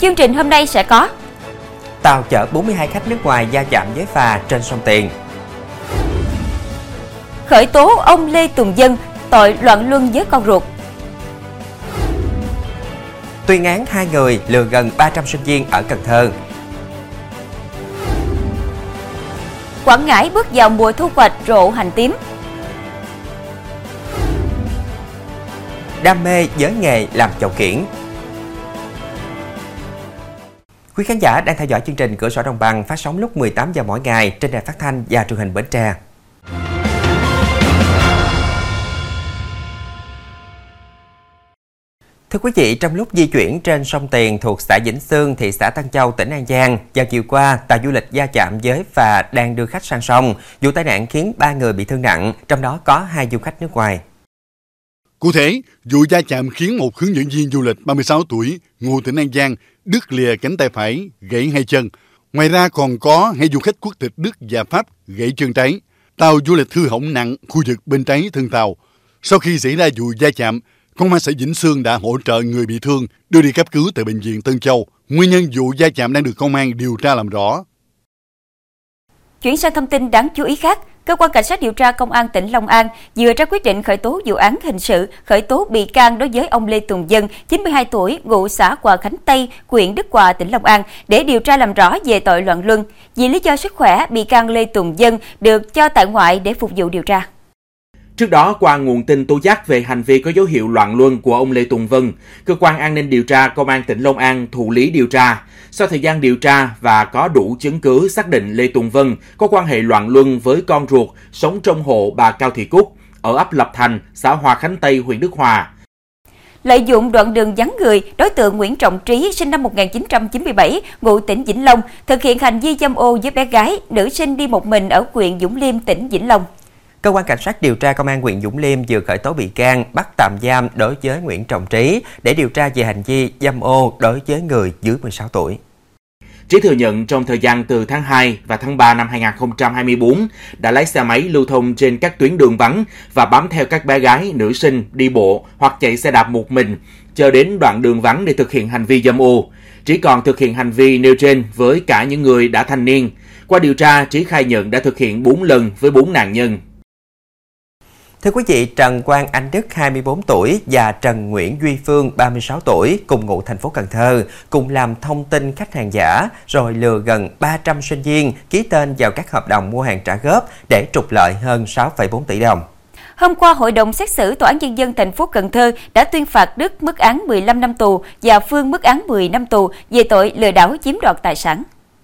Chương trình hôm nay sẽ có: tàu chở 42 khách nước ngoài va chạm với phà trên sông Tiền. Khởi tố ông Lê Tùng Vân tội loạn luân với con ruột. Tuyên án 2 người lừa gần 300 sinh viên ở Cần Thơ. Quảng Ngãi bước vào mùa thu hoạch rộ hành tím. Đam mê với nghề làm chậu kiển. Quý khán giả đang theo dõi chương trình Cửa sổ Đồng bằng phát sóng lúc 18 giờ mỗi ngày trên đài phát thanh và truyền hình Bến Tre. Thưa quý vị, trong lúc di chuyển trên sông Tiền thuộc xã Vĩnh Xương, thị xã Tân Châu, tỉnh An Giang, vào chiều qua, tàu du lịch va chạm với phà đang đưa khách sang sông. Vụ tai nạn khiến 3 người bị thương nặng, trong đó có 2 du khách nước ngoài. Cụ thể, vụ va chạm khiến một hướng dẫn viên du lịch 36 tuổi, ngụ tỉnh An Giang, đứt lìa cánh tay phải, gãy 2 chân. Ngoài ra còn có 2 du khách quốc tịch Đức và Pháp gãy chân trái. Tàu du lịch hư hỏng nặng khu vực bên trái thân tàu. Sau khi xảy ra vụ va chạm, Công an xã Vĩnh Xương đã hỗ trợ người bị thương đưa đi cấp cứu tại bệnh viện Tân Châu. Nguyên nhân vụ va chạm đang được công an điều tra làm rõ. Chuyển sang thông tin đáng chú ý khác, Cơ quan Cảnh sát điều tra Công an tỉnh Long An vừa ra quyết định khởi tố vụ án hình sự, khởi tố bị can đối với ông Lê Tùng Vân, 92 tuổi, ngụ xã Hòa Khánh Tây, huyện Đức Hòa, tỉnh Long An, để điều tra làm rõ về tội loạn luân. Vì lý do sức khỏe, bị can Lê Tùng Vân được cho tại ngoại để phục vụ điều tra. Trước đó, qua nguồn tin tố giác về hành vi có dấu hiệu loạn luân của ông Lê Tùng Vân, Cơ quan An ninh điều tra Công an tỉnh Long An thụ lý điều tra. Sau thời gian điều tra và có đủ chứng cứ xác định Lê Tùng Vân có quan hệ loạn luân với con ruột sống trong hộ bà Cao Thị Cúc ở ấp Lập Thành, xã Hòa Khánh Tây, huyện Đức Hòa. Lợi dụng đoạn đường vắng người, đối tượng Nguyễn Trọng Trí, sinh năm 1997, ngụ tỉnh Vĩnh Long, thực hiện hành vi dâm ô với bé gái, nữ sinh đi một mình ở huyện Vũng Liêm, tỉnh Vĩnh Long. Cơ quan Cảnh sát điều tra Công an huyện Vũng Liêm vừa khởi tố bị can, bắt tạm giam đối với Nguyễn Trọng Trí để điều tra về hành vi dâm ô đối với người dưới 16 tuổi. Trí thừa nhận trong thời gian từ tháng 2 và tháng 3 năm 2024 đã lái xe máy lưu thông trên các tuyến đường vắng và bám theo các bé gái, nữ sinh đi bộ hoặc chạy xe đạp một mình, chờ đến đoạn đường vắng để thực hiện hành vi dâm ô. Trí còn thực hiện hành vi nêu trên với cả những người đã thành niên. Qua điều tra, Trí khai nhận đã thực hiện 4 lần với 4 nạn nhân. Thưa quý vị, Trần Quang Anh Đức 24 tuổi và Trần Nguyễn Duy Phương 36 tuổi cùng ngụ thành phố Cần Thơ cùng làm thông tin khách hàng giả rồi lừa gần 300 sinh viên ký tên vào các hợp đồng mua hàng trả góp để trục lợi hơn 6,4 tỷ đồng. Hôm qua, Hội đồng xét xử Tòa án Nhân dân thành phố Cần Thơ đã tuyên phạt Đức mức án 15 năm tù và Phương mức án 10 năm tù về tội lừa đảo chiếm đoạt tài sản.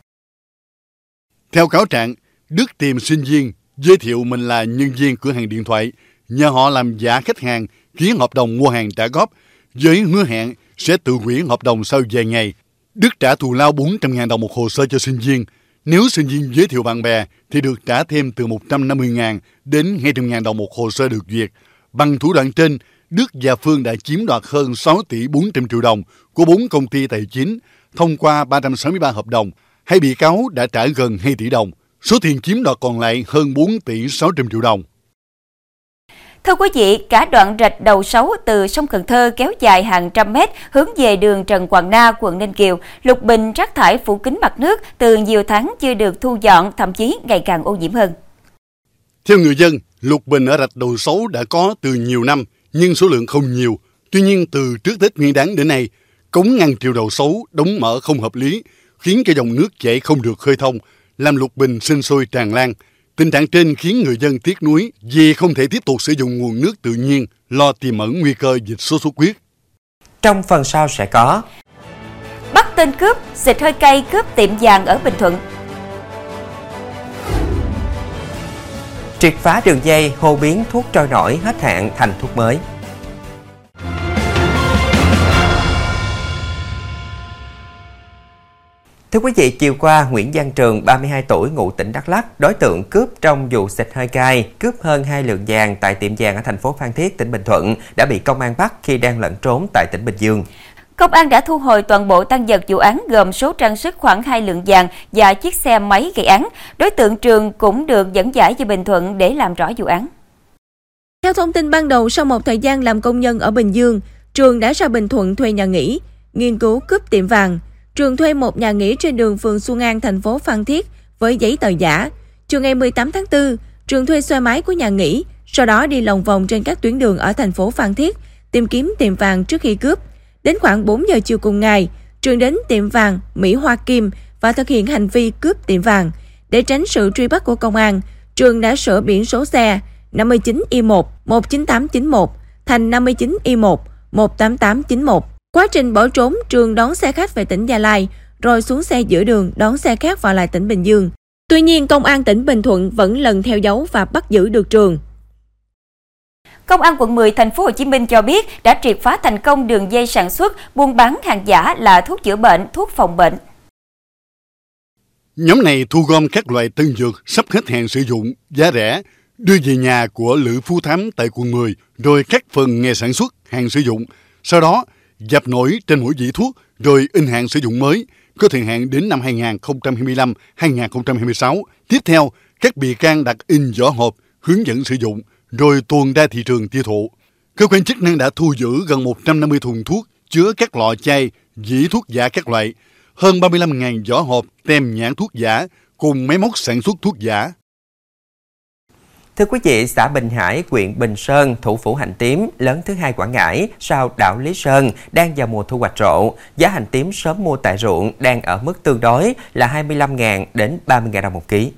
Theo cáo trạng, Đức tìm sinh viên, giới thiệu mình là nhân viên cửa hàng điện thoại, nhờ họ làm giả khách hàng ký hợp đồng mua hàng trả góp với hứa hẹn sẽ tự hủy hợp đồng sau vài ngày. Đức trả thù lao 400.000 đồng một hồ sơ cho sinh viên. Nếu sinh viên giới thiệu bạn bè thì được trả thêm từ 150.000 đến 200.000 đồng một hồ sơ được duyệt. Bằng thủ đoạn trên, Đức và Phương đã chiếm đoạt hơn 6 tỷ 400 triệu đồng của 4 công ty tài chính thông qua 363 hợp đồng. Hai bị cáo đã trả gần 2 tỷ đồng. Số tiền chiếm đoạt còn lại hơn 4 tỷ 600 triệu đồng. Thưa quý vị, cả đoạn rạch đầu Sấu từ sông Cần Thơ kéo dài hàng trăm mét hướng về đường Trần Quảng Na, quận Ninh Kiều, lục bình rác thải phủ kín mặt nước từ nhiều tháng chưa được thu dọn, thậm chí ngày càng ô nhiễm hơn. Theo người dân, lục bình ở rạch đầu Sấu đã có từ nhiều năm, nhưng số lượng không nhiều. Tuy nhiên, từ trước Tết Nguyên đán đến nay, cống ngăn triều đầu Sấu đóng mở không hợp lý, khiến cho dòng nước chảy không được khơi thông, làm lục bình sinh sôi tràn lan. Tình trạng trên khiến người dân tiếc nuối vì không thể tiếp tục sử dụng nguồn nước tự nhiên, lo tiềm ẩn nguy cơ dịch sốt xuất huyết. Trong phần sau sẽ có: bắt tên cướp, xịt hơi cay cướp tiệm vàng ở Bình Thuận. Triệt phá đường dây hô biến thuốc trôi nổi hết hạn thành thuốc mới. Thưa quý vị, chiều qua, Nguyễn Văn Trường, 32 tuổi, ngụ tỉnh Đắk Lắk, đối tượng cướp trong vụ xịt hơi cay, cướp hơn 2 lượng vàng tại tiệm vàng ở thành phố Phan Thiết, tỉnh Bình Thuận, đã bị công an bắt khi đang lẫn trốn tại tỉnh Bình Dương. Công an đã thu hồi toàn bộ tang vật vụ án gồm số trang sức khoảng 2 lượng vàng và chiếc xe máy gây án. Đối tượng Trường cũng được dẫn giải về Bình Thuận để làm rõ vụ án. Theo thông tin ban đầu, sau một thời gian làm công nhân ở Bình Dương, Trường đã ra Bình Thuận thuê nhà nghỉ, nghiên cứu cướp tiệm vàng. Trường thuê một nhà nghỉ trên đường phường Xuân An, thành phố Phan Thiết với giấy tờ giả. Chiều ngày 18 tháng 4, Trường thuê xe máy của nhà nghỉ, sau đó đi lòng vòng trên các tuyến đường ở thành phố Phan Thiết tìm kiếm tiệm vàng trước khi cướp. Đến khoảng 4 giờ chiều cùng ngày, Trường đến tiệm vàng Mỹ Hoa Kim và thực hiện hành vi cướp tiệm vàng. Để tránh sự truy bắt của công an, Trường đã sửa biển số xe 59I1 19891 thành 59I1 18891. Quá trình bỏ trốn, Trường đón xe khách về tỉnh Gia Lai, rồi xuống xe giữa đường đón xe khác vào lại tỉnh Bình Dương. Tuy nhiên, Công an tỉnh Bình Thuận vẫn lần theo dấu và bắt giữ được Trường. Công an quận 10 thành phố Hồ Chí Minh cho biết đã triệt phá thành công đường dây sản xuất, buôn bán hàng giả là thuốc chữa bệnh, thuốc phòng bệnh. Nhóm này thu gom các loại tân dược sắp hết hạn sử dụng, giá rẻ, đưa về nhà của Lữ Phú Thám tại quận 10, rồi cắt phần ngày sản xuất, hạn sử dụng. Sau đó, dập nổi trên mỗi vỉ thuốc, rồi in hạn sử dụng mới, có thời hạn đến năm 2025-2026. Tiếp theo, các bị can đặt in vỏ hộp, hướng dẫn sử dụng, rồi tuồn ra thị trường tiêu thụ. Cơ quan chức năng đã thu giữ gần 150 thùng thuốc chứa các lọ chai, vỉ thuốc giả các loại, hơn 35.000 vỏ hộp tem nhãn thuốc giả cùng máy móc sản xuất thuốc giả. Thưa quý vị, xã Bình Hải, huyện Bình Sơn, thủ phủ hành tím lớn thứ hai Quảng Ngãi sau đảo Lý Sơn đang vào mùa thu hoạch rộ. Giá hành tím sớm mua tại ruộng đang ở mức tương đối là 25.000 đến 30.000 đồng một ký.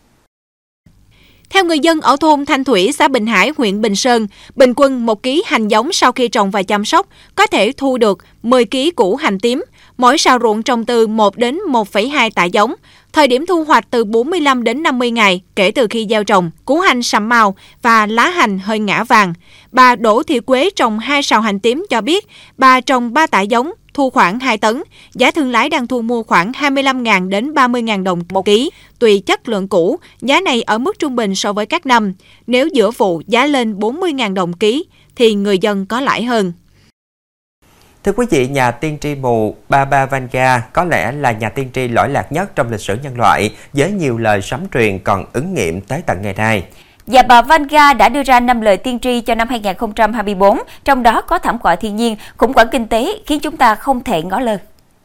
Theo người dân ở thôn Thanh Thủy, xã Bình Hải, huyện Bình Sơn, bình quân 1 ký hành giống sau khi trồng và chăm sóc có thể thu được 10 ký củ hành tím. Mỗi sào ruộng trồng từ 1 đến 1,2 tạ giống. Thời điểm thu hoạch từ 45 đến 50 ngày kể từ khi gieo trồng. Củ hành sậm màu và lá hành hơi ngã vàng. Bà Đỗ Thị Quế trồng 2 sào hành tím cho biết bà trồng 3 tạ giống, thu khoảng 2 tấn. Giá thương lái đang thu mua khoảng 25.000 đến 30.000 đồng một ký. Tùy chất lượng củ, giá này ở mức trung bình so với các năm. Nếu giữa vụ giá lên 40.000 đồng ký thì người dân có lãi hơn. Thưa quý vị, nhà tiên tri mù Baba Vanga có lẽ là nhà tiên tri lỗi lạc nhất trong lịch sử nhân loại, với nhiều lời sấm truyền còn ứng nghiệm tới tận ngày nay. Và bà Vanga đã đưa ra 5 lời tiên tri cho năm 2024, trong đó có thảm họa thiên nhiên, khủng hoảng kinh tế khiến chúng ta không thể ngó lơ.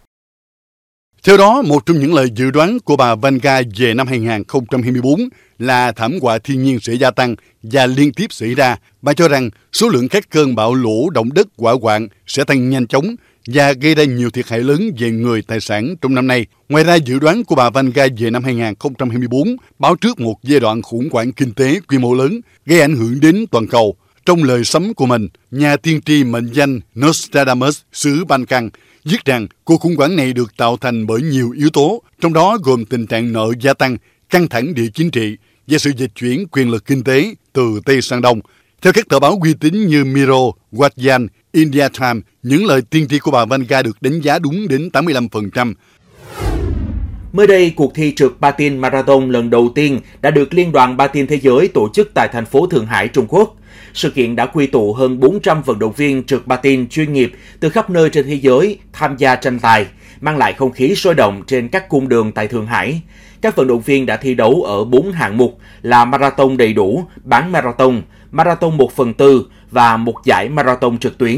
Theo đó, một trong những lời dự đoán của bà Vanga về năm 2024 là thảm họa thiên nhiên sẽ gia tăng và liên tiếp xảy ra. Bà cho rằng số lượng các cơn bão lũ, động đất, hỏa hoạn sẽ tăng nhanh chóng và gây ra nhiều thiệt hại lớn về người, tài sản trong năm nay. Ngoài ra, dự đoán của bà Vanga về năm 2024 báo trước một giai đoạn khủng hoảng kinh tế quy mô lớn gây ảnh hưởng đến toàn cầu. Trong lời sấm của mình, nhà tiên tri mệnh danh Nostradamus xứ Balkan viết rằng cuộc khủng hoảng này được tạo thành bởi nhiều yếu tố, trong đó gồm tình trạng nợ gia tăng, căng thẳng địa chính trị và sự dịch chuyển quyền lực kinh tế từ Tây sang Đông. Theo các tờ báo uy tín như Mirror, Guardian, India Times, những lời tiên tri của bà Vanga được đánh giá đúng đến 85%. Mới đây, cuộc thi trượt patin marathon lần đầu tiên đã được Liên đoàn Patin Thế giới tổ chức tại thành phố Thượng Hải, Trung Quốc. Sự kiện đã quy tụ hơn 400 vận động viên trượt patin chuyên nghiệp từ khắp nơi trên thế giới tham gia tranh tài, mang lại không khí sôi động trên các cung đường tại Thượng Hải. Các vận động viên đã thi đấu ở 4 hạng mục là marathon đầy đủ, bán marathon, marathon 1/4 và một giải marathon trực tuyến.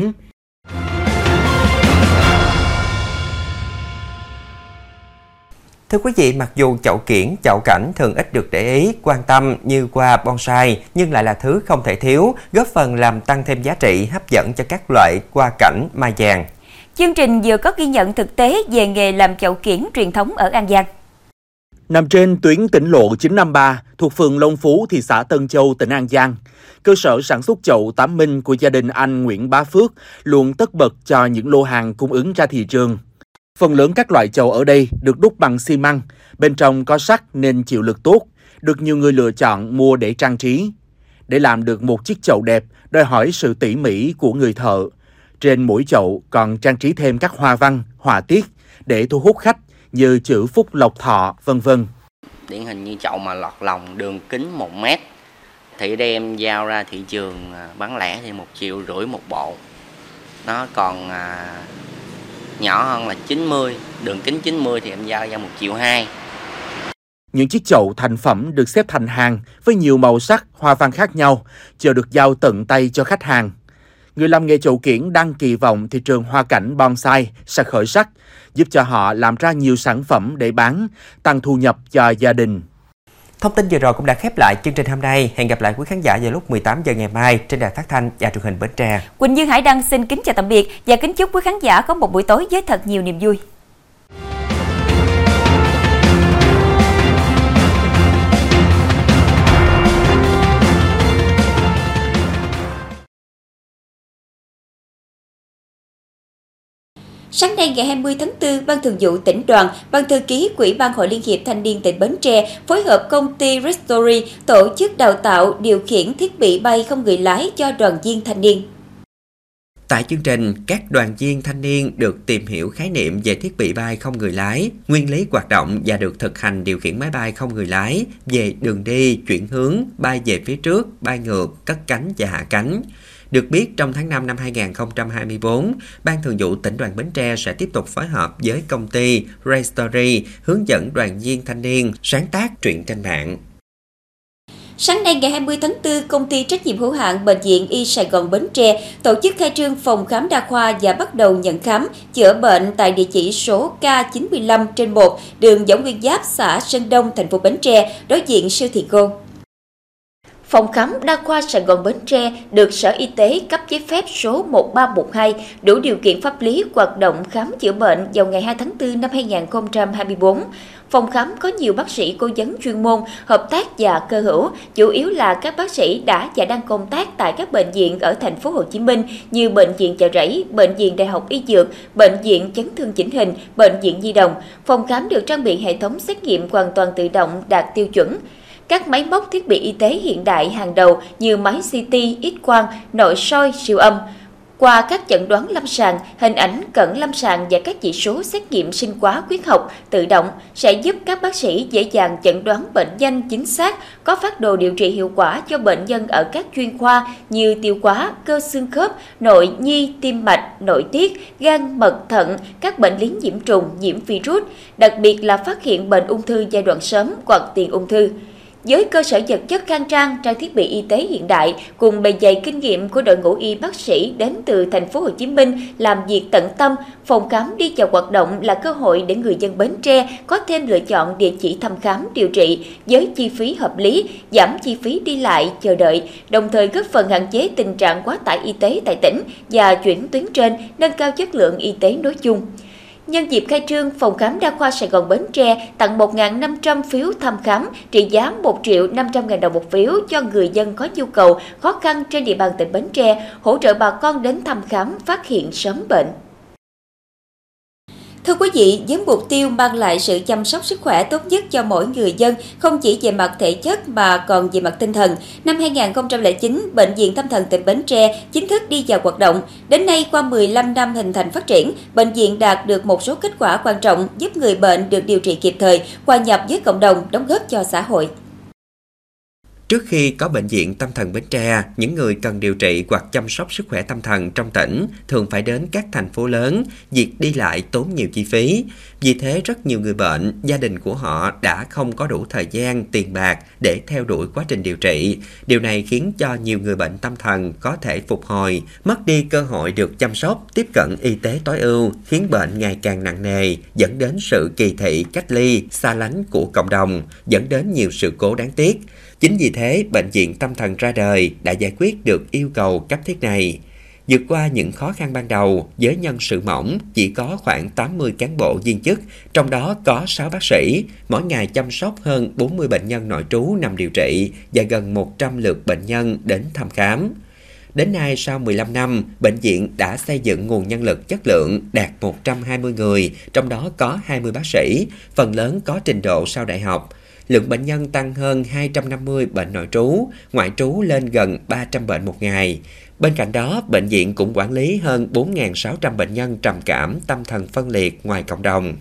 Thưa quý vị, mặc dù chậu kiểng, chậu cảnh thường ít được để ý, quan tâm như hoa bonsai, nhưng lại là thứ không thể thiếu, góp phần làm tăng thêm giá trị hấp dẫn cho các loại hoa cảnh mai vàng. Chương trình vừa có ghi nhận thực tế về nghề làm chậu kiểng truyền thống ở An Giang. Nằm trên tuyến tỉnh lộ 953 thuộc phường Long Phú, thị xã Tân Châu, tỉnh An Giang, cơ sở sản xuất chậu Tám Minh của gia đình anh Nguyễn Bá Phước luôn tất bật cho những lô hàng cung ứng ra thị trường. Phần lớn các loại chậu ở đây được đúc bằng xi măng, bên trong có sắt nên chịu lực tốt, được nhiều người lựa chọn mua để trang trí. Để làm được một chiếc chậu đẹp, đòi hỏi sự tỉ mỉ của người thợ. Trên mỗi chậu còn trang trí thêm các hoa văn, họa tiết để thu hút khách như chữ Phúc Lộc Thọ, v.v. Điển hình như chậu mà lọt lòng đường kính 1 mét thì đem giao ra thị trường bán lẻ thì 1,5 triệu một bộ. Nó còn nhỏ hơn là 90, đường kính 90 thì em giao ra 1,2 triệu. Những chiếc chậu thành phẩm được xếp thành hàng với nhiều màu sắc, hoa văn khác nhau, chờ được giao tận tay cho khách hàng. Người làm nghề chậu kiểng đang kỳ vọng thị trường hoa cảnh bonsai sẽ khởi sắc, giúp cho họ làm ra nhiều sản phẩm để bán, tăng thu nhập cho gia đình. Thông tin vừa rồi cũng đã khép lại chương trình hôm nay. Hẹn gặp lại quý khán giả vào lúc 18 giờ ngày mai trên đài phát thanh và truyền hình Bến Tre. Quỳnh Dương Hải Đăng xin kính chào tạm biệt và kính chúc quý khán giả có một buổi tối với thật nhiều niềm vui. Sáng nay ngày 20 tháng 4, Ban Thường vụ Tỉnh đoàn, Ban Thư ký Ủy ban Hội Liên hiệp Thanh niên tỉnh Bến Tre phối hợp công ty Restory tổ chức đào tạo điều khiển thiết bị bay không người lái cho đoàn viên thanh niên. Tại chương trình, các đoàn viên thanh niên được tìm hiểu khái niệm về thiết bị bay không người lái, nguyên lý hoạt động và được thực hành điều khiển máy bay không người lái về đường đi, chuyển hướng, bay về phía trước, bay ngược, cất cánh và hạ cánh. Được biết, trong tháng 5 năm 2024, Ban Thường vụ Tỉnh đoàn Bến Tre sẽ tiếp tục phối hợp với công ty Restory hướng dẫn đoàn viên thanh niên sáng tác truyện tranh mạng. Sáng nay ngày 20 tháng 4, công ty trách nhiệm hữu hạn Bệnh viện Y Sài Gòn Bến Tre tổ chức khai trương phòng khám đa khoa và bắt đầu nhận khám, chữa bệnh tại địa chỉ số K95/1, đường Võ Nguyên Giáp, xã Sơn Đông, thành phố Bến Tre, đối diện siêu thị Go. Phòng khám đa khoa Sài Gòn Bến Tre được Sở Y tế cấp giấy phép số 1312, đủ điều kiện pháp lý hoạt động khám chữa bệnh vào ngày 2 tháng 4 năm 2024. Phòng khám có nhiều bác sĩ cố vấn chuyên môn, hợp tác và cơ hữu, chủ yếu là các bác sĩ đã và đang công tác tại các bệnh viện ở thành phố Hồ Chí Minh như Bệnh viện Chợ Rẫy, Bệnh viện Đại học Y Dược, Bệnh viện Chấn thương chỉnh hình, Bệnh viện Nhi đồng. Phòng khám được trang bị hệ thống xét nghiệm hoàn toàn tự động đạt tiêu chuẩn. Các máy móc thiết bị y tế hiện đại hàng đầu như máy CT, X-quang, nội soi, siêu âm. Qua các chẩn đoán lâm sàng, hình ảnh cận lâm sàng và các chỉ số xét nghiệm sinh hóa huyết học tự động sẽ giúp các bác sĩ dễ dàng chẩn đoán bệnh nhanh chính xác, có phác đồ điều trị hiệu quả cho bệnh nhân ở các chuyên khoa như tiêu hóa, cơ xương khớp, nội nhi, tim mạch, nội tiết, gan, mật, thận, các bệnh lý nhiễm trùng, nhiễm virus, đặc biệt là phát hiện bệnh ung thư giai đoạn sớm hoặc tiền ung thư. Với cơ sở vật chất khang trang, trang thiết bị y tế hiện đại cùng bề dày kinh nghiệm của đội ngũ y bác sĩ đến từ thành phố Hồ Chí Minh làm việc tận tâm, phòng khám đi vào hoạt động là cơ hội để người dân Bến Tre có thêm lựa chọn địa chỉ thăm khám điều trị với chi phí hợp lý, giảm chi phí đi lại, chờ đợi, đồng thời góp phần hạn chế tình trạng quá tải y tế tại tỉnh và chuyển tuyến trên, nâng cao chất lượng y tế nói chung. Nhân dịp khai trương, Phòng khám đa khoa Sài Gòn Bến Tre tặng 1.500 phiếu thăm khám trị giá 1.500.000 đồng một phiếu cho người dân có nhu cầu khó khăn trên địa bàn tỉnh Bến Tre, hỗ trợ bà con đến thăm khám, phát hiện sớm bệnh. Thưa quý vị, với mục tiêu mang lại sự chăm sóc sức khỏe tốt nhất cho mỗi người dân, không chỉ về mặt thể chất mà còn về mặt tinh thần, năm 2009, Bệnh viện Tâm thần tỉnh Bến Tre chính thức đi vào hoạt động. Đến nay, qua 15 năm hình thành phát triển, bệnh viện đạt được một số kết quả quan trọng giúp người bệnh được điều trị kịp thời, hòa nhập với cộng đồng, đóng góp cho xã hội. Trước khi có Bệnh viện Tâm thần Bến Tre, những người cần điều trị hoặc chăm sóc sức khỏe tâm thần trong tỉnh thường phải đến các thành phố lớn, việc đi lại tốn nhiều chi phí. Vì thế, rất nhiều người bệnh, gia đình của họ đã không có đủ thời gian, tiền bạc để theo đuổi quá trình điều trị. Điều này khiến cho nhiều người bệnh tâm thần có thể phục hồi, mất đi cơ hội được chăm sóc, tiếp cận y tế tối ưu, khiến bệnh ngày càng nặng nề, dẫn đến sự kỳ thị, cách ly, xa lánh của cộng đồng, dẫn đến nhiều sự cố đáng tiếc. Chính vì thế, Bệnh viện Tâm thần ra đời đã giải quyết được yêu cầu cấp thiết này. Vượt qua những khó khăn ban đầu, với nhân sự mỏng, chỉ có khoảng 80 cán bộ viên chức, trong đó có 6 bác sĩ, mỗi ngày chăm sóc hơn 40 bệnh nhân nội trú nằm điều trị và gần 100 lượt bệnh nhân đến thăm khám. Đến nay, sau 15 năm, bệnh viện đã xây dựng nguồn nhân lực chất lượng đạt 120 người, trong đó có 20 bác sĩ, phần lớn có trình độ sau đại học. Lượng bệnh nhân tăng hơn 250 bệnh nội trú, ngoại trú lên gần 300 bệnh một ngày. Bên cạnh đó, bệnh viện cũng quản lý hơn 4.600 bệnh nhân trầm cảm, tâm thần phân liệt ngoài cộng đồng.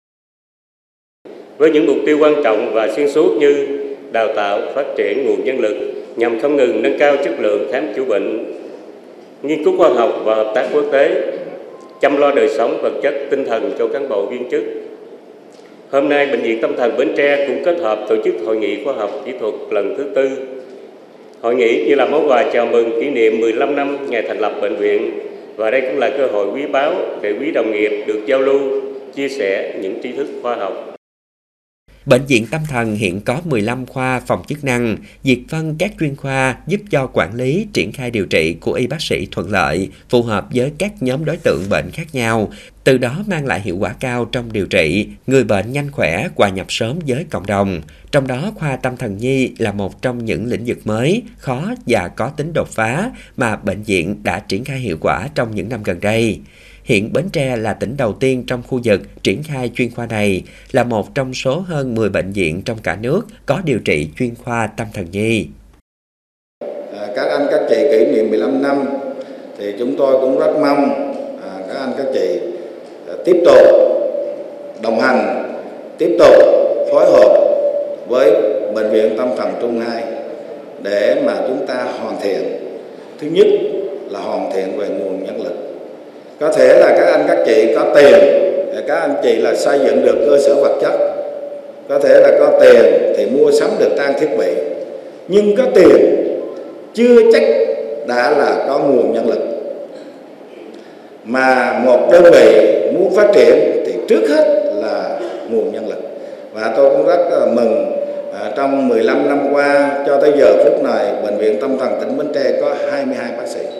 Với những mục tiêu quan trọng và xuyên suốt như đào tạo, phát triển nguồn nhân lực nhằm không ngừng nâng cao chất lượng khám chữa bệnh, nghiên cứu khoa học và hợp tác quốc tế, chăm lo đời sống vật chất tinh thần cho cán bộ viên chức. Hôm nay, Bệnh viện Tâm thần Bến Tre cũng kết hợp tổ chức Hội nghị khoa học kỹ thuật lần thứ 4 Hội nghị như là món quà chào mừng kỷ niệm 15 năm ngày thành lập bệnh viện, và đây cũng là cơ hội quý báu để quý đồng nghiệp được giao lưu, chia sẻ những tri thức khoa học. Bệnh viện tâm thần hiện có 15 khoa phòng chức năng, việc phân các chuyên khoa giúp cho quản lý, triển khai điều trị của y bác sĩ thuận lợi, phù hợp với các nhóm đối tượng bệnh khác nhau, từ đó mang lại hiệu quả cao trong điều trị, người bệnh nhanh khỏe, hòa nhập sớm với cộng đồng. Trong đó, khoa tâm thần nhi là một trong những lĩnh vực mới, khó và có tính đột phá mà bệnh viện đã triển khai hiệu quả trong những năm gần đây. Hiện Bến Tre là tỉnh đầu tiên trong khu vực triển khai chuyên khoa này, là một trong số hơn 10 bệnh viện trong cả nước có điều trị chuyên khoa tâm thần nhi. Các anh các chị kỷ niệm 15 năm thì chúng tôi cũng rất mong các anh các chị tiếp tục đồng hành, tiếp tục phối hợp với Bệnh viện Tâm thần Trung 2 để mà chúng ta hoàn thiện. Thứ nhất là hoàn thiện về nguồn nhân lực. Có thể là các anh các chị có tiền, các anh chị là xây dựng được cơ sở vật chất, có thể là có tiền thì mua sắm được trang thiết bị, nhưng có tiền chưa chắc đã là có nguồn nhân lực. Mà một đơn vị muốn phát triển thì trước hết là nguồn nhân lực. Và tôi cũng rất mừng trong 15 năm qua cho tới giờ phút này, Bệnh viện Tâm thần tỉnh Bến Tre có 22 bác sĩ.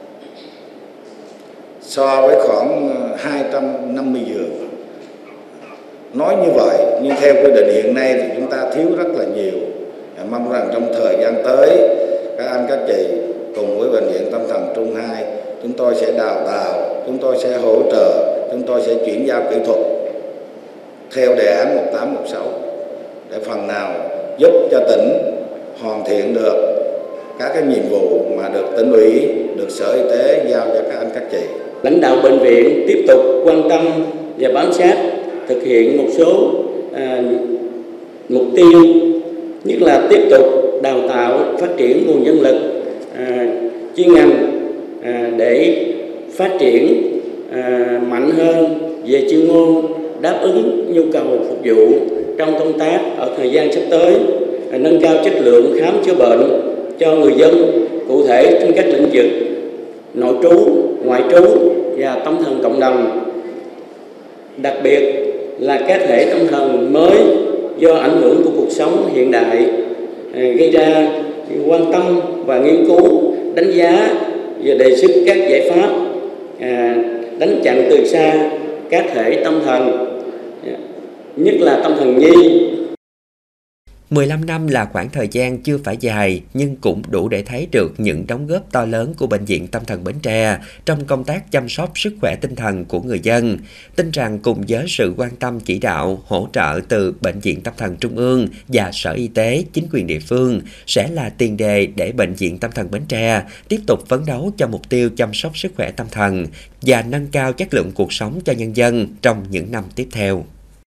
So với khoảng 250 giường. Nói như vậy, nhưng theo quy định hiện nay thì chúng ta thiếu rất là nhiều. Mong rằng trong thời gian tới, các anh các chị cùng với Bệnh viện Tâm thần Trung 2, chúng tôi sẽ đào tạo, chúng tôi sẽ hỗ trợ, chúng tôi sẽ chuyển giao kỹ thuật theo đề án 1816 để phần nào giúp cho tỉnh hoàn thiện được các cái nhiệm vụ mà được tỉnh ủy, được Sở Y tế giao cho các anh các chị. Lãnh đạo bệnh viện tiếp tục quan tâm và bám sát thực hiện một số mục tiêu, nhất là tiếp tục đào tạo, phát triển nguồn nhân lực chuyên ngành để phát triển mạnh hơn về chuyên môn, đáp ứng nhu cầu phục vụ trong công tác ở thời gian sắp tới, nâng cao chất lượng khám chữa bệnh cho người dân, cụ thể trên các lĩnh vực nội trú, ngoại trú và tâm thần cộng đồng. Đặc biệt là các hệ tâm thần mới do ảnh hưởng của cuộc sống hiện đại gây ra, quan tâm và nghiên cứu, đánh giá và đề xuất các giải pháp đánh chặn từ xa các thể tâm thần, nhất là tâm thần nhi. 15 năm là khoảng thời gian chưa phải dài nhưng cũng đủ để thấy được những đóng góp to lớn của Bệnh viện Tâm thần Bến Tre trong công tác chăm sóc sức khỏe tinh thần của người dân. Tin rằng cùng với sự quan tâm chỉ đạo, hỗ trợ từ Bệnh viện Tâm thần Trung ương và Sở Y tế, chính quyền địa phương sẽ là tiền đề để Bệnh viện Tâm thần Bến Tre tiếp tục phấn đấu cho mục tiêu chăm sóc sức khỏe tâm thần và nâng cao chất lượng cuộc sống cho nhân dân trong những năm tiếp theo.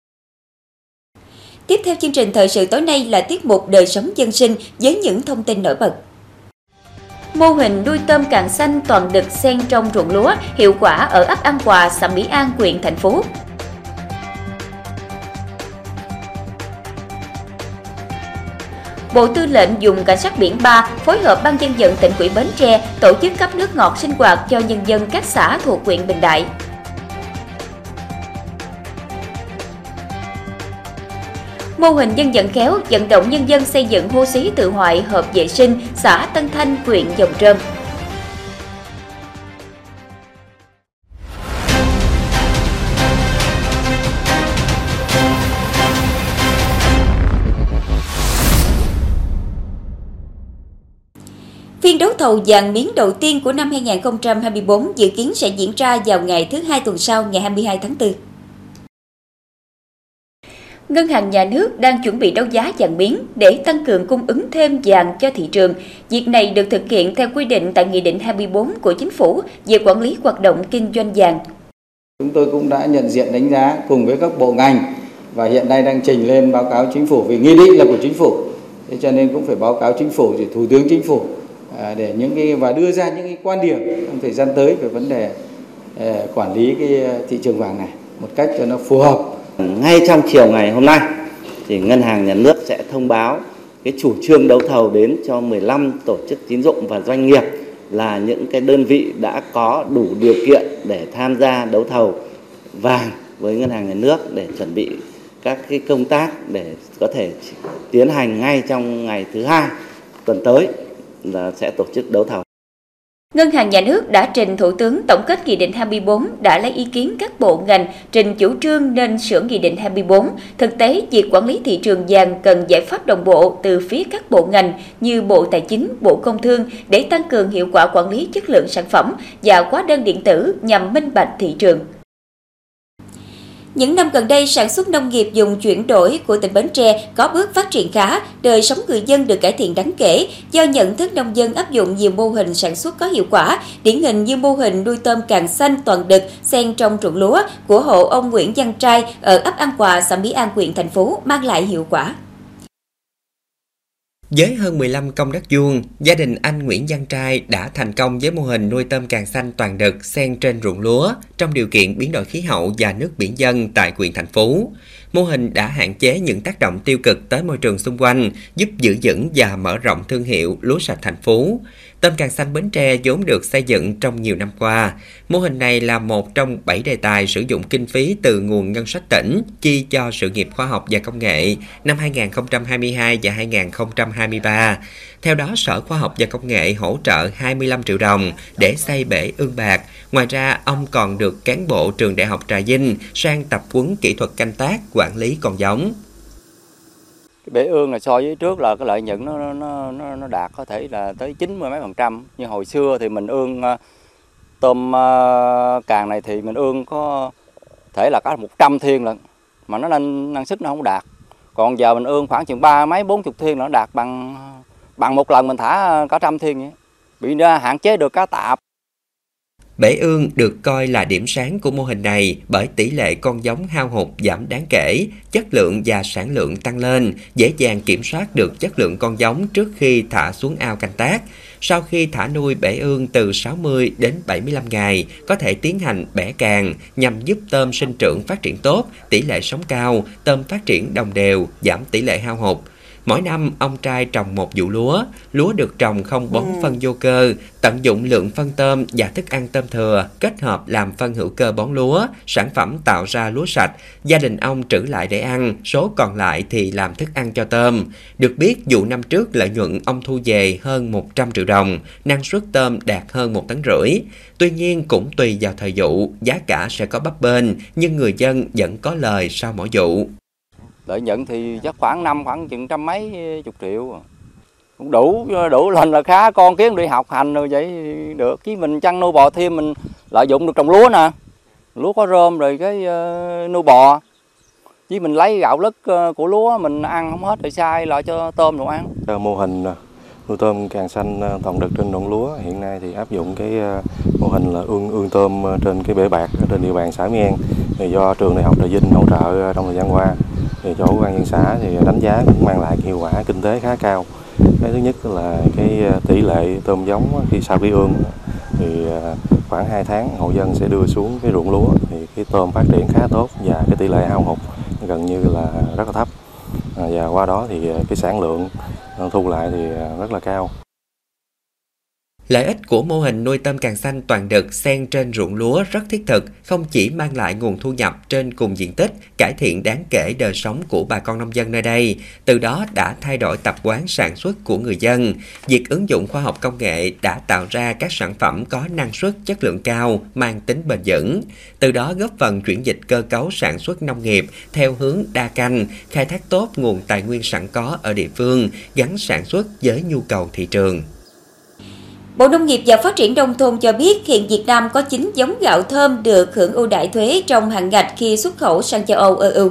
Tiếp theo chương trình thời sự tối nay là tiết mục đời sống dân sinh với những thông tin nổi bật. Mô hình nuôi tôm càng xanh toàn đực xen trong ruộng lúa hiệu quả ở ấp An Hòa, xã Mỹ An, huyện Thành Phú. Bộ Tư lệnh Vùng Cảnh sát biển 3 phối hợp Ban Nhân dân tỉnh ủy Bến Tre tổ chức cấp nước ngọt sinh hoạt cho nhân dân các xã thuộc huyện Bình Đại. Mô hình dân vận khéo vận động nhân dân xây dựng hô xí tự hoại hợp vệ sinh xã Tân Thanh, huyện Giồng Trôm. Phiên đấu thầu vàng miếng đầu tiên của năm 2024 dự kiến sẽ diễn ra vào ngày thứ Hai tuần sau, ngày 22 tháng 4. Ngân hàng Nhà nước đang chuẩn bị đấu giá vàng miếng để tăng cường cung ứng thêm vàng cho thị trường. Việc này được thực hiện theo quy định tại Nghị định 24 của Chính phủ về quản lý hoạt động kinh doanh vàng. Chúng tôi cũng đã nhận diện đánh giá cùng với các bộ ngành và hiện nay đang trình lên báo cáo Chính phủ, vì nghị định là của Chính phủ. Thế cho nên cũng phải báo cáo Chính phủ, thì Thủ tướng Chính phủ để và đưa ra những cái quan điểm trong thời gian tới về vấn đề quản lý cái thị trường vàng này một cách cho nó phù hợp. Ngay trong chiều ngày hôm nay thì Ngân hàng Nhà nước sẽ thông báo cái chủ trương đấu thầu đến cho 15 tổ chức tín dụng và doanh nghiệp là những cái đơn vị đã có đủ điều kiện để tham gia đấu thầu vàng với Ngân hàng Nhà nước để chuẩn bị các cái công tác để có thể tiến hành ngay trong ngày thứ 2 tuần tới là sẽ tổ chức đấu thầu. Ngân hàng Nhà nước đã trình Thủ tướng tổng kết Nghị định 24, đã lấy ý kiến các bộ ngành trình chủ trương nên sửa Nghị định 24. Thực tế, việc quản lý thị trường vàng cần giải pháp đồng bộ từ phía các bộ ngành như Bộ Tài chính, Bộ Công Thương để tăng cường hiệu quả quản lý chất lượng sản phẩm và hóa đơn điện tử nhằm minh bạch thị trường. Những năm gần đây, sản xuất nông nghiệp dùng chuyển đổi của tỉnh Bến Tre có bước phát triển khá, đời sống người dân được cải thiện đáng kể do nhận thức nông dân áp dụng nhiều mô hình sản xuất có hiệu quả, điển hình như mô hình nuôi tôm càng xanh toàn đực xen trong ruộng lúa của hộ ông Nguyễn Văn Trai ở ấp An Hòa, xã Mỹ An, huyện Thành Phú mang lại hiệu quả. Với hơn 15 công đất vuông, gia đình anh Nguyễn Văn Trai đã thành công với mô hình nuôi tôm càng xanh toàn đực xen trên ruộng lúa trong điều kiện biến đổi khí hậu và nước biển dân tại huyện Thành Phú. Mô hình đã hạn chế những tác động tiêu cực tới môi trường xung quanh, giúp giữ vững và mở rộng thương hiệu lúa sạch Thành Phú. Tôm càng xanh Bến Tre vốn được xây dựng trong nhiều năm qua. Mô hình này là một trong 7 đề tài sử dụng kinh phí từ nguồn ngân sách tỉnh chi cho sự nghiệp khoa học và công nghệ năm 2022 và 2023. Theo đó, Sở Khoa học và Công nghệ hỗ trợ 25 triệu đồng để xây bể ương bạc. Ngoài ra, ông còn được cán bộ trường Đại học Trà Vinh sang tập huấn kỹ thuật canh tác, quản lý con giống. Bể ương là so với trước là cái lợi nhuận nó đạt có thể là tới 90 mấy %. Như hồi xưa thì mình ương tôm càng này thì mình ương có thể là có 100 thiên lận mà nó năng suất nó không đạt. Còn giờ mình ương khoảng chừng 30-40 thiên nó đạt bằng một lần mình thả cả 100 thiên vậy. Bị hạn chế được cá tạp. Bể ương được coi là điểm sáng của mô hình này bởi tỷ lệ con giống hao hụt giảm đáng kể, chất lượng và sản lượng tăng lên, dễ dàng kiểm soát được chất lượng con giống trước khi thả xuống ao canh tác. Sau khi thả nuôi bể ương từ 60 đến 75 ngày, có thể tiến hành bẻ càng nhằm giúp tôm sinh trưởng phát triển tốt, tỷ lệ sống cao, tôm phát triển đồng đều, giảm tỷ lệ hao hụt. Mỗi năm, ông Trai trồng một vụ lúa được trồng không bón phân vô cơ, tận dụng lượng phân tôm và thức ăn tôm thừa, kết hợp làm phân hữu cơ bón lúa, sản phẩm tạo ra lúa sạch. Gia đình ông trữ lại để ăn, số còn lại thì làm thức ăn cho tôm. Được biết, vụ năm trước lợi nhuận ông thu về hơn 100 triệu đồng, năng suất tôm đạt hơn 1,5 tấn. Tuy nhiên, cũng tùy vào thời vụ, giá cả sẽ có bấp bênh, nhưng người dân vẫn có lời sau mỗi vụ. Lợi nhuận thì chắc khoảng chừng trăm mấy chục triệu. Cũng đủ lên là khá, con kiến đi học hành rồi vậy được. Chứ mình chăn nuôi bò thêm mình lợi dụng được trồng lúa nè. Lúa có rơm rồi cái nuôi bò. Chứ mình lấy gạo lứt của lúa mình ăn không hết rồi sai lại cho tôm đồ ăn. Mô hình nuôi tôm càng xanh toàn đực trên ruộng lúa hiện nay thì áp dụng cái mô hình là ương tôm trên cái bể bạc trên địa bàn xã Mỹ An. Thì do trường Đại học Trà Vinh hỗ trợ trong thời gian qua. Thì chỗ Ủy ban nhân xã thì đánh giá cũng mang lại hiệu quả kinh tế khá cao. Cái thứ nhất là cái tỷ lệ tôm giống khi sau khi ương thì khoảng 2 tháng hộ dân sẽ đưa xuống cái ruộng lúa thì cái tôm phát triển khá tốt và cái tỷ lệ hao hụt gần như là rất là thấp. Và qua đó thì cái sản lượng thu lại thì rất là cao. Lợi ích của mô hình nuôi tôm càng xanh toàn đực xen trên ruộng lúa rất thiết thực, không chỉ mang lại nguồn thu nhập trên cùng diện tích, cải thiện đáng kể đời sống của bà con nông dân nơi đây, từ đó đã thay đổi tập quán sản xuất của người dân. Việc ứng dụng khoa học công nghệ đã tạo ra các sản phẩm có năng suất chất lượng cao, mang tính bền vững, từ đó góp phần chuyển dịch cơ cấu sản xuất nông nghiệp theo hướng đa canh, khai thác tốt nguồn tài nguyên sẵn có ở địa phương, gắn sản xuất với nhu cầu thị trường. Bộ Nông nghiệp và Phát triển Nông thôn cho biết hiện Việt Nam có 9 giống gạo thơm được hưởng ưu đãi thuế trong hạn ngạch khi xuất khẩu sang châu Âu EU.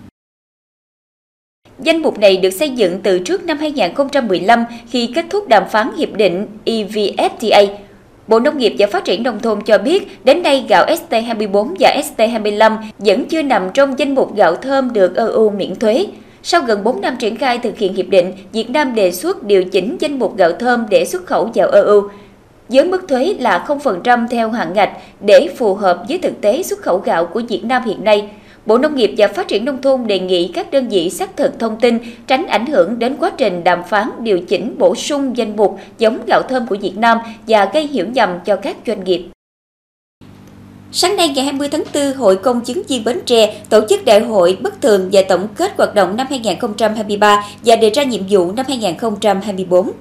Danh mục này được xây dựng từ trước năm 2015 khi kết thúc đàm phán hiệp định EVFTA. Bộ Nông nghiệp và Phát triển Nông thôn cho biết đến nay gạo ST24 và ST25 vẫn chưa nằm trong danh mục gạo thơm được EU miễn thuế. Sau gần 4 năm triển khai thực hiện hiệp định, Việt Nam đề xuất điều chỉnh danh mục gạo thơm để xuất khẩu vào EU với mức thuế là 0% theo hạn ngạch để phù hợp với thực tế xuất khẩu gạo của Việt Nam hiện nay. Bộ Nông nghiệp và Phát triển Nông thôn đề nghị các đơn vị xác thực thông tin, tránh ảnh hưởng đến quá trình đàm phán điều chỉnh bổ sung danh mục giống gạo thơm của Việt Nam và gây hiểu nhầm cho các doanh nghiệp. Sáng nay ngày 20 tháng 4, Hội Công chứng viên Bến Tre tổ chức đại hội bất thường và tổng kết hoạt động năm 2023 và đề ra nhiệm vụ năm 2024.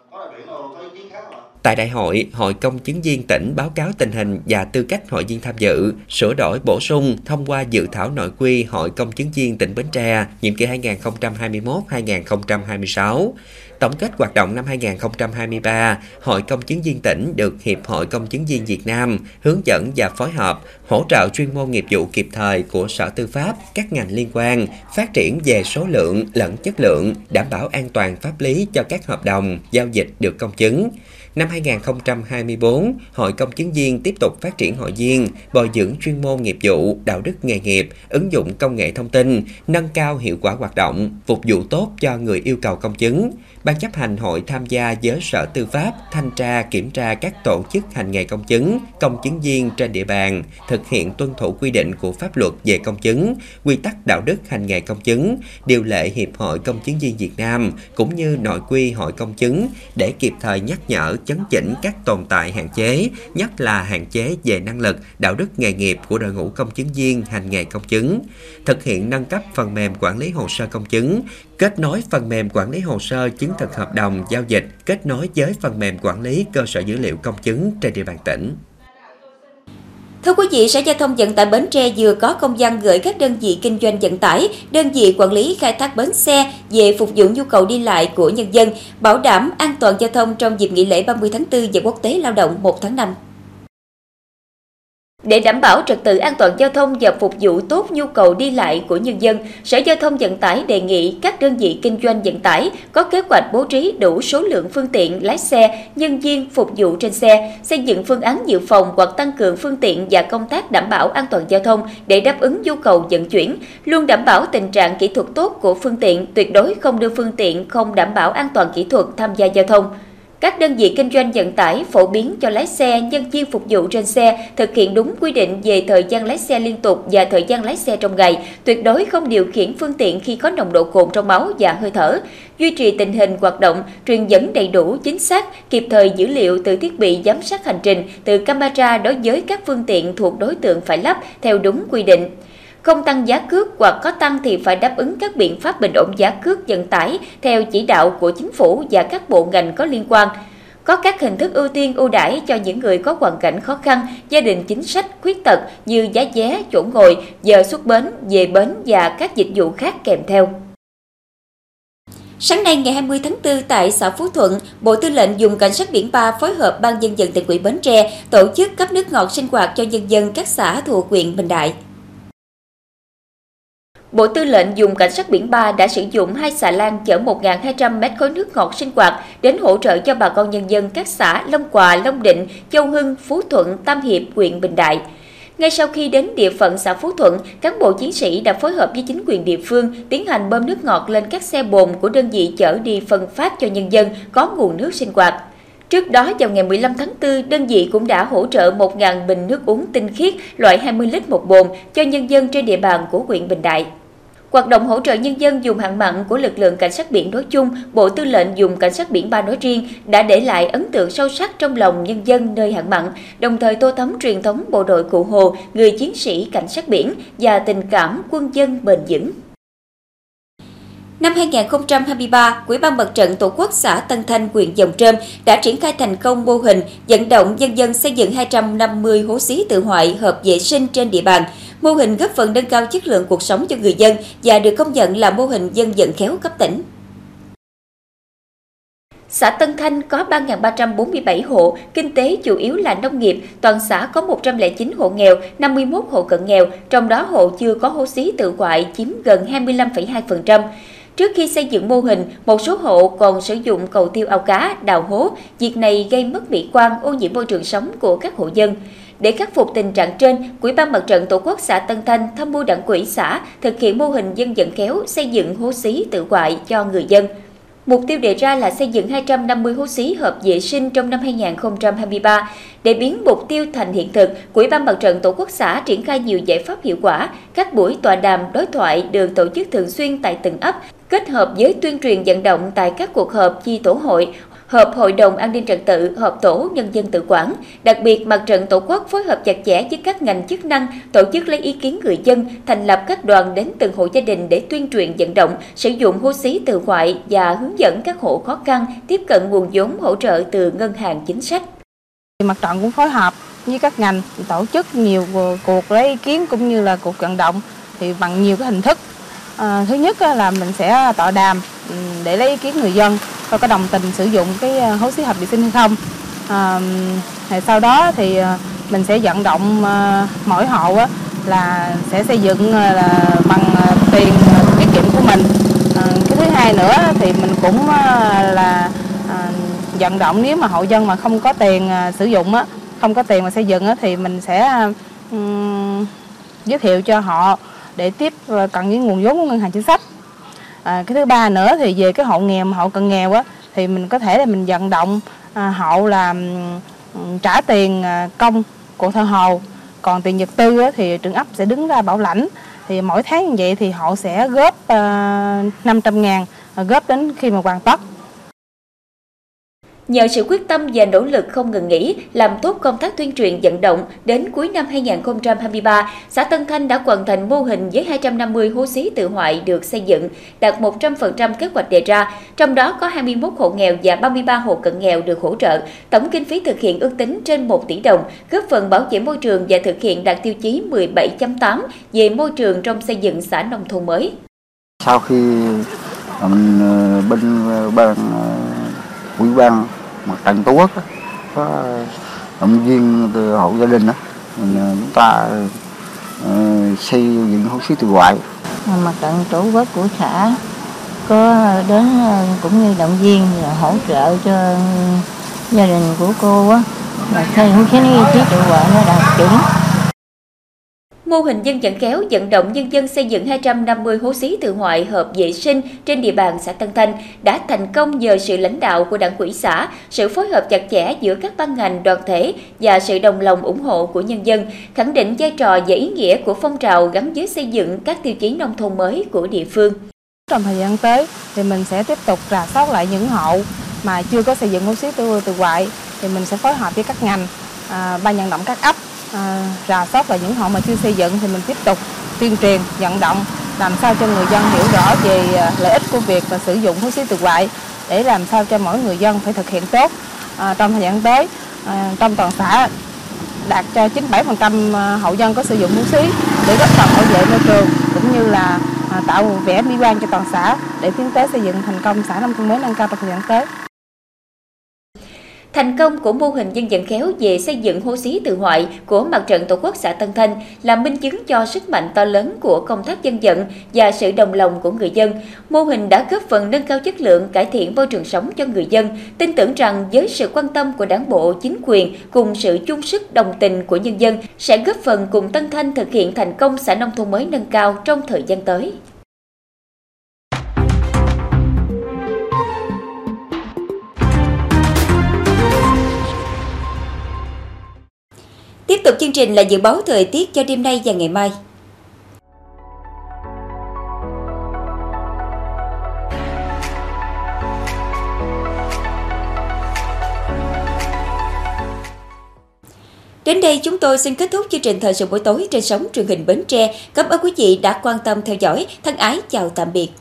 Tại đại hội, Hội Công chứng viên tỉnh báo cáo tình hình và tư cách hội viên tham dự, sửa đổi bổ sung, thông qua dự thảo nội quy Hội Công chứng viên tỉnh Bến Tre, nhiệm kỳ 2021-2026. Tổng kết hoạt động năm 2023, Hội Công chứng viên tỉnh được Hiệp hội Công chứng viên Việt Nam hướng dẫn và phối hợp, hỗ trợ chuyên môn nghiệp vụ kịp thời của Sở Tư pháp, các ngành liên quan, phát triển về số lượng lẫn chất lượng, đảm bảo an toàn pháp lý cho các hợp đồng, giao dịch được công chứng. Năm 2024, Hội Công chứng viên tiếp tục phát triển hội viên, bồi dưỡng chuyên môn nghiệp vụ, đạo đức nghề nghiệp, ứng dụng công nghệ thông tin, nâng cao hiệu quả hoạt động, phục vụ tốt cho người yêu cầu công chứng. Ban chấp hành hội tham gia với Sở Tư pháp, thanh tra, kiểm tra các tổ chức hành nghề công chứng viên trên địa bàn, thực hiện tuân thủ quy định của pháp luật về công chứng, quy tắc đạo đức hành nghề công chứng, điều lệ Hiệp hội Công chứng viên Việt Nam, cũng như nội quy hội công chứng để kịp thời nhắc nhở, chấn chỉnh các tồn tại hạn chế, nhất là hạn chế về năng lực, đạo đức nghề nghiệp của đội ngũ công chứng viên hành nghề công chứng, thực hiện nâng cấp phần mềm quản lý hồ sơ công chứng, kết nối phần mềm quản lý hồ sơ chứng thực hợp đồng giao dịch, kết nối với phần mềm quản lý cơ sở dữ liệu công chứng trên địa bàn tỉnh. Thưa quý vị, Sở Giao thông Vận tải Bến Tre vừa có công văn gửi các đơn vị kinh doanh vận tải, đơn vị quản lý khai thác bến xe về phục vụ nhu cầu đi lại của nhân dân, bảo đảm an toàn giao thông trong dịp nghỉ lễ 30 tháng 4 và Quốc tế Lao động 1 tháng 5. Để đảm bảo trật tự an toàn giao thông và phục vụ tốt nhu cầu đi lại của nhân dân, Sở Giao thông Vận tải đề nghị các đơn vị kinh doanh vận tải có kế hoạch bố trí đủ số lượng phương tiện, lái xe, nhân viên phục vụ trên xe, xây dựng phương án dự phòng hoặc tăng cường phương tiện và công tác đảm bảo an toàn giao thông để đáp ứng nhu cầu vận chuyển, luôn đảm bảo tình trạng kỹ thuật tốt của phương tiện, tuyệt đối không đưa phương tiện không đảm bảo an toàn kỹ thuật tham gia giao thông. Các đơn vị kinh doanh vận tải phổ biến cho lái xe, nhân viên phục vụ trên xe thực hiện đúng quy định về thời gian lái xe liên tục và thời gian lái xe trong ngày, tuyệt đối không điều khiển phương tiện khi có nồng độ cồn trong máu và hơi thở, duy trì tình hình hoạt động, truyền dẫn đầy đủ, chính xác, kịp thời dữ liệu từ thiết bị giám sát hành trình, từ camera đối với các phương tiện thuộc đối tượng phải lắp theo đúng quy định. Không tăng giá cước hoặc có tăng thì phải đáp ứng các biện pháp bình ổn giá cước vận tải theo chỉ đạo của Chính phủ và các bộ ngành có liên quan. Có các hình thức ưu tiên ưu đãi cho những người có hoàn cảnh khó khăn, gia đình chính sách, khuyết tật như giá vé, chỗ ngồi, giờ xuất bến, về bến và các dịch vụ khác kèm theo. Sáng nay ngày 20 tháng 4 tại xã Phú Thuận, Bộ Tư lệnh Vùng Cảnh sát biển 3 phối hợp Ban Nhân dân Tỉnh ủy Bến Tre tổ chức cấp nước ngọt sinh hoạt cho nhân dân các xã thuộc huyện Bình Đại. Bộ Tư lệnh Vùng Cảnh sát biển 3 đã sử dụng 2 xà lan chở 1.200 mét khối nước ngọt sinh hoạt đến hỗ trợ cho bà con nhân dân các xã Long Quà, Long Định, Châu Hưng, Phú Thuận, Tam Hiệp, huyện Bình Đại. Ngay sau khi đến địa phận xã Phú Thuận, cán bộ chiến sĩ đã phối hợp với chính quyền địa phương tiến hành bơm nước ngọt lên các xe bồn của đơn vị chở đi phân phát cho nhân dân có nguồn nước sinh hoạt. Trước đó, vào ngày 15 tháng 4, đơn vị cũng đã hỗ trợ 1.000 bình nước uống tinh khiết loại 20 lít một bồn cho nhân dân trên địa bàn của huyện Bình Đại. Hoạt động hỗ trợ nhân dân vùng hạn mặn của lực lượng cảnh sát biển nói chung, Bộ Tư lệnh Vùng Cảnh sát biển 3 nói riêng đã để lại ấn tượng sâu sắc trong lòng nhân dân nơi hạn mặn, đồng thời tô thắm truyền thống bộ đội cụ Hồ, người chiến sĩ cảnh sát biển và tình cảm quân dân bền vững. Năm 2023, Ủy ban Mặt trận Tổ quốc xã Tân Thanh, huyện Giồng Trôm đã triển khai thành công mô hình vận động nhân dân xây dựng 250 hố xí tự hoại hợp vệ sinh trên địa bàn. Mô hình góp phần nâng cao chất lượng cuộc sống cho người dân và được công nhận là mô hình dân vận khéo cấp tỉnh. Xã Tân Thanh có 3.347 hộ, kinh tế chủ yếu là nông nghiệp, toàn xã có 109 hộ nghèo, 51 hộ cận nghèo, trong đó hộ chưa có hố xí tự hoại chiếm gần 25,2%. Trước khi xây dựng mô hình, một số hộ còn sử dụng cầu tiêu ao cá, đào hố, việc này gây mất mỹ quan, ô nhiễm môi trường sống của các hộ dân. Để khắc phục tình trạng trên, Ủy ban Mặt trận Tổ quốc xã Tân Thanh tham mưu Đảng ủy xã thực hiện mô hình dân vận khéo xây dựng hố xí tự hoại cho người dân. Mục tiêu đề ra là xây dựng 250 hố xí hợp vệ sinh trong năm 2023. Để biến mục tiêu thành hiện thực, Ủy ban Mặt trận Tổ quốc xã triển khai nhiều giải pháp hiệu quả. Các buổi tọa đàm, đối thoại được tổ chức thường xuyên tại từng ấp, kết hợp với tuyên truyền vận động tại các cuộc họp chi tổ hội, họp hội đồng an ninh trật tự, họp tổ nhân dân tự quản. Đặc biệt, Mặt trận Tổ quốc phối hợp chặt chẽ với các ngành chức năng, tổ chức lấy ý kiến người dân, thành lập các đoàn đến từng hộ gia đình để tuyên truyền vận động, sử dụng hố xí tự hoại và hướng dẫn các hộ khó khăn tiếp cận nguồn vốn hỗ trợ từ ngân hàng chính sách. Mặt trận cũng phối hợp với các ngành tổ chức nhiều cuộc lấy ý kiến cũng như là cuộc vận động thì bằng nhiều cái hình thức. Thứ nhất là mình sẽ tọa đàm để lấy ý kiến người dân coi có đồng tình sử dụng cái hố xí hợp vệ sinh hay không. Sau đó thì mình sẽ vận động mỗi hộ là sẽ xây dựng là bằng tiền tiết kiệm của mình. Cái thứ hai nữa thì mình cũng là vận động nếu mà hộ dân mà không có tiền sử dụng không có tiền mà xây dựng thì mình sẽ giới thiệu cho họ để tiếp cận những nguồn vốn của ngân hàng chính sách. Cái thứ ba nữa thì về cái hộ nghèo mà hộ cận nghèo thì mình có thể là mình vận động hộ là trả tiền công của thợ hồ, còn tiền vật tư thì trưởng ấp sẽ đứng ra bảo lãnh. Thì mỗi tháng như vậy thì họ sẽ góp 500.000 góp đến khi mà hoàn tất. Nhờ sự quyết tâm và nỗ lực không ngừng nghỉ, làm tốt công tác tuyên truyền vận động, đến cuối năm 2023, xã Tân Thanh đã hoàn thành mô hình với 250 hố xí tự hoại được xây dựng, đạt 100% kế hoạch đề ra, trong đó có 21 hộ nghèo và 33 hộ cận nghèo được hỗ trợ. Tổng kinh phí thực hiện ước tính trên 1 tỷ đồng, góp phần bảo vệ môi trường và thực hiện đạt tiêu chí 17.8 về môi trường trong xây dựng xã nông thôn mới. Sau khi bên Ủy ban Mặt trận Tổ quốc có động viên từ hộ gia đình chúng ta xây dựng hố xí tự hoại. Mặt trận Tổ quốc của xã có đến cũng như động viên và hỗ trợ cho gia đình của cô là xây hố xí tự hoại nó đạt chuẩn. Mô hình dân vận kéo vận động nhân dân xây dựng 250 hố xí tự hoại hợp vệ sinh trên địa bàn xã Tân Thanh đã thành công nhờ sự lãnh đạo của Đảng ủy xã, sự phối hợp chặt chẽ giữa các ban ngành đoàn thể và sự đồng lòng ủng hộ của nhân dân, khẳng định vai trò và ý nghĩa của phong trào gắn với xây dựng các tiêu chí nông thôn mới của địa phương. Trong thời gian tới thì mình sẽ tiếp tục rà soát lại những hộ mà chưa có xây dựng hố xí tự hoại thì mình sẽ phối hợp với các ngành, ban vận động các ấp. Rà soát là những hộ mà chưa xây dựng thì mình tiếp tục tuyên truyền vận động làm sao cho người dân hiểu rõ về lợi ích của việc và sử dụng hố xí tự hoại để làm sao cho mỗi người dân phải thực hiện tốt. Trong thời gian tới, trong toàn xã đạt cho 97% hộ dân có sử dụng hố xí để góp phần bảo vệ môi trường cũng như là tạo vẻ mỹ quan cho toàn xã để tiến tới xây dựng thành công xã nông thôn mới nâng cao trong thời gian tới. Thành công của mô hình dân vận khéo về xây dựng hố xí tự hoại của Mặt trận Tổ quốc xã Tân Thanh là minh chứng cho sức mạnh to lớn của công tác dân vận và sự đồng lòng của người dân. Mô hình đã góp phần nâng cao chất lượng, cải thiện môi trường sống cho người dân. Tin tưởng rằng với sự quan tâm của Đảng bộ, chính quyền cùng sự chung sức đồng tình của nhân dân sẽ góp phần cùng Tân Thanh thực hiện thành công xã nông thôn mới nâng cao trong thời gian tới. Tiếp tục chương trình là dự báo thời tiết cho đêm nay và ngày mai. Đến đây chúng tôi xin kết thúc chương trình thời sự buổi tối trên sóng truyền hình Bến Tre. Cảm ơn quý vị đã quan tâm theo dõi. Thân ái chào tạm biệt.